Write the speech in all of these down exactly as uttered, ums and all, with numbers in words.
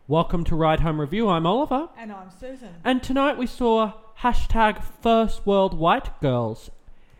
Welcome to Ride Home Review. I'm Oliver. And I'm Susan. And tonight we saw hashtag First World White Girls.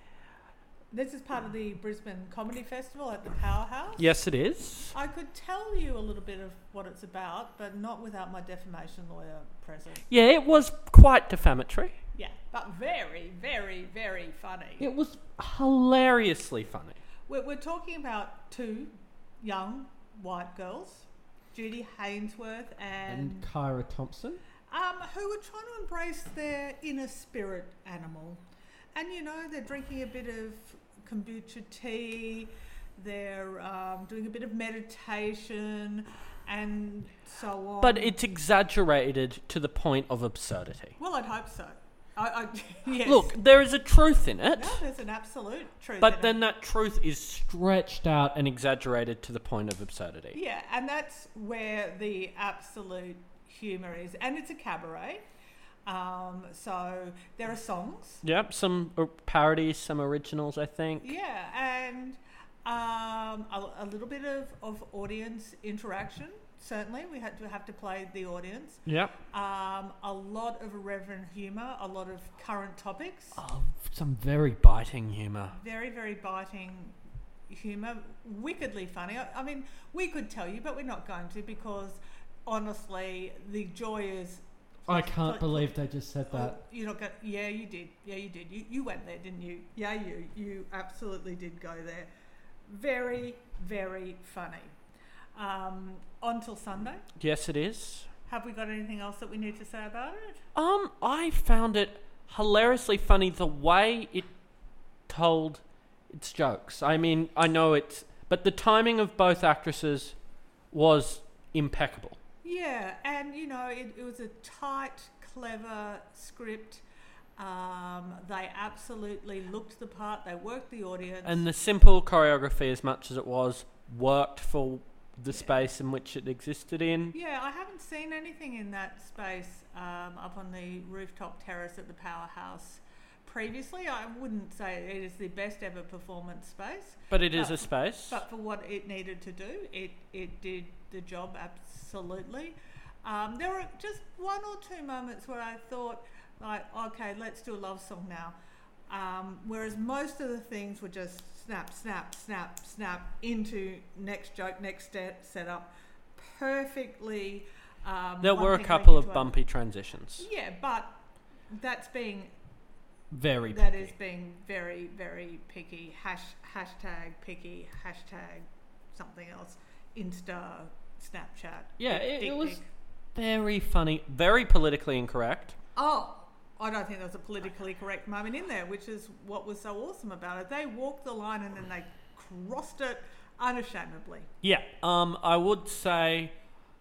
This is part of the Brisbane Comedy Festival at the Powerhouse. Yes, it is. I could tell you a little bit of what it's about, but not without my defamation lawyer present. Yeah, it was quite defamatory. Yeah, but very, very, very funny. It was hilariously funny. We're, we're talking about two young white girls, Judy Hainsworth and, And Kyra Thompson. um, who were trying to embrace their inner spirit animal. And, you know, they're drinking a bit of kombucha tea, they're um, doing a bit of meditation and so on. But it's exaggerated to the point of absurdity. Well, I'd hope so. I, I, yes. Look, there is a truth in it. No, there's an absolute truth But in then it. that truth is stretched out and exaggerated to the point of absurdity. Yeah, and that's where the absolute humour is. And it's a cabaret. Um, so there are songs. Yep, some uh, parodies, some originals, I think. Yeah, and um, a, a little bit of, of audience interaction. Certainly, we had to have to play the audience. Yep. Um, a lot of irreverent humour, a lot of current topics. Oh, some very biting humour. Very, very biting humour. Wickedly funny. I, I mean, we could tell you, but we're not going to because, honestly, the joy is... I can't believe they just said Oh, that. you're not going. Yeah, you did. Yeah, you did. You you went there, didn't you? Yeah, you you absolutely did go there. Very, very funny. Um, on till Sunday. Yes, it is. Have we got anything else that we need to say about it? Um, I found it hilariously funny the way it told its jokes. I mean, I know it's... But the timing of both actresses was impeccable. Yeah, and you know, it, it was a tight, clever script. Um, they absolutely looked the part. They worked the audience. And the simple choreography, as much as it was, worked for the Yeah. space in which it existed in. Yeah, I haven't seen anything in that space um, up on the rooftop terrace at the Powerhouse previously. I wouldn't say it is the best ever performance space. But it is But- a space. But for what it needed to do, it, it did the job absolutely. Um, there were just one or two moments where I thought, like, okay, let's do a love song now. Um, whereas most of the things were just snap, snap, snap, snap into next joke, next step, setup, perfectly. Um, there one were a thing couple leading of to bumpy transitions. another. Yeah, but that's being Very that picky. is being very, very picky. Hash, hashtag picky, hashtag something else. Insta, Snapchat. Yeah, dick, it, dick, it was dick. very funny, very politically incorrect. Oh, I don't think there was a politically correct moment in there, which is what was so awesome about it. They walked the line and then they crossed it unashamedly. Yeah, um, I would say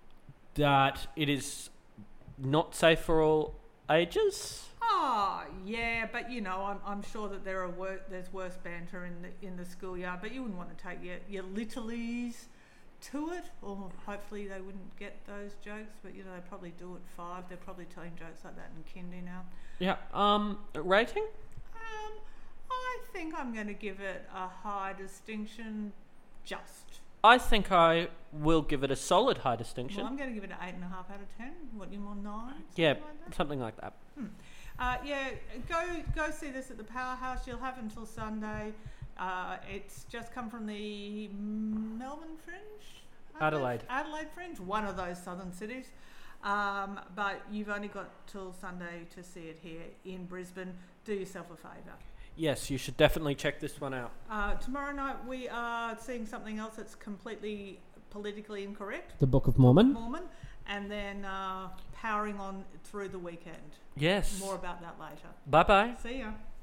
that it is not safe for all ages. Oh, yeah, but you know, I'm, I'm sure that there are wor- there's worse banter in the in the schoolyard, but you wouldn't want to take your, your littlies to it, or hopefully they wouldn't get those jokes, but you know, they probably do at five. They're probably telling jokes like that in kindy now. Yeah, um, rating? Um, I think I'm going to give it a high distinction, just. I think I will give it a solid high distinction. Well, I'm going to give it an eight and a half out of ten. What, you more nine? yeah, Something like that? something like that. Hmm. Uh, yeah, go go see this at the Powerhouse. You'll have until Sunday. Uh, it's just come from the Melbourne Fringe? Adelaide. Adelaide Fringe, one of those southern cities. Um, but you've only got till Sunday to see it here in Brisbane. Do yourself a favour. Yes, you should definitely check this one out. Uh, tomorrow night we are seeing something else that's completely politically incorrect. The Book of Mormon? Mormon. And then uh, powering on through the weekend. Yes. More about that later. Bye-bye. See ya.